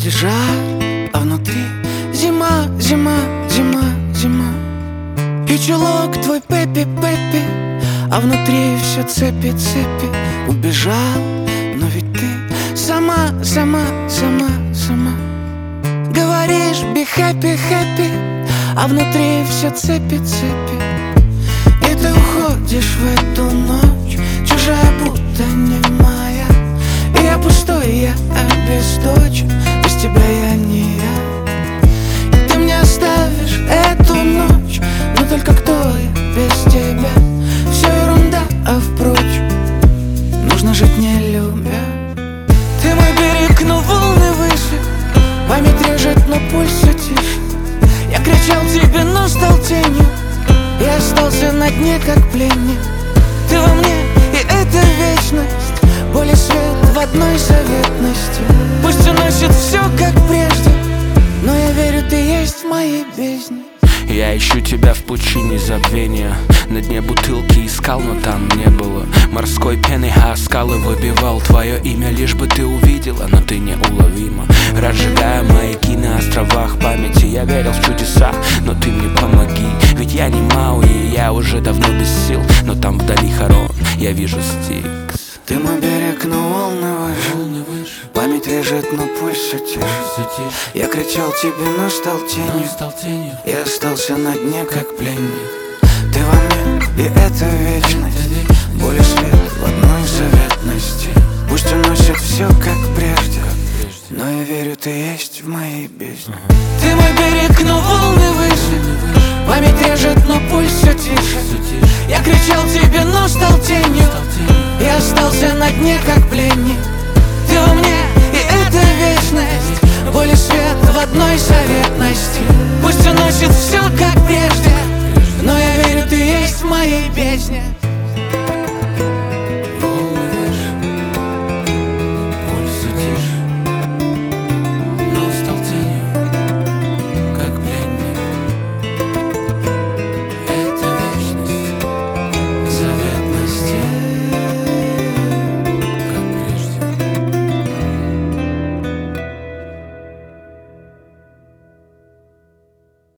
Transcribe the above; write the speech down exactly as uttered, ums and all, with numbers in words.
вроде жар, а внутри зима, зима, зима, зима. И чулок твой Пеппи, Пеппи, а внутри все цепи, цепи. Убежал, но ведь ты сама, сама, сама, сама. Говоришь, be happy, happy, а внутри все цепи, цепи. И ты уходишь в эту ночь, чужая, будто не моя. И я пустой, я обесточен, без тебя я не я. И ты мне оставишь эту ночь, но только кто я без тебя? Все ерунда, а впрочем, нужно жить не любя. Ты мой берег, но волны выше, память режет, но пульс все тише. Я кричал тебе, но стал тенью, и остался на дне, как пленник. Ты во мне, и это вечность, боль и свет в одной заветности. Пусть уносит все, как прежде, но я верю, ты есть в моей бездне. Я ищу тебя в пучине забвения, на дне бутылки искал, но там не было морской пены, а скалы выбивал твое имя, лишь бы ты увидела, но ты неуловима. Разжигая маяки на островах памяти, я верил в чудеса, но ты мне помоги. Ведь я не Мауи, и я уже давно без сил, но там вдали Харон, я вижу Стикс. Ты мой берег, но волны выше, память режет, но пульс все тише. Я кричал тебе, но стал тенью, и остался на дне, как пленник. Ты во мне, и это вечность, боль и свет в одной заветности. Пусть уносит все, как прежде, но я верю, ты есть в моей бездне. Ты мой берег, но волны выше, память режет, но пульс все тише. Я кричал тебе, но стал тенью, и остался на дне, как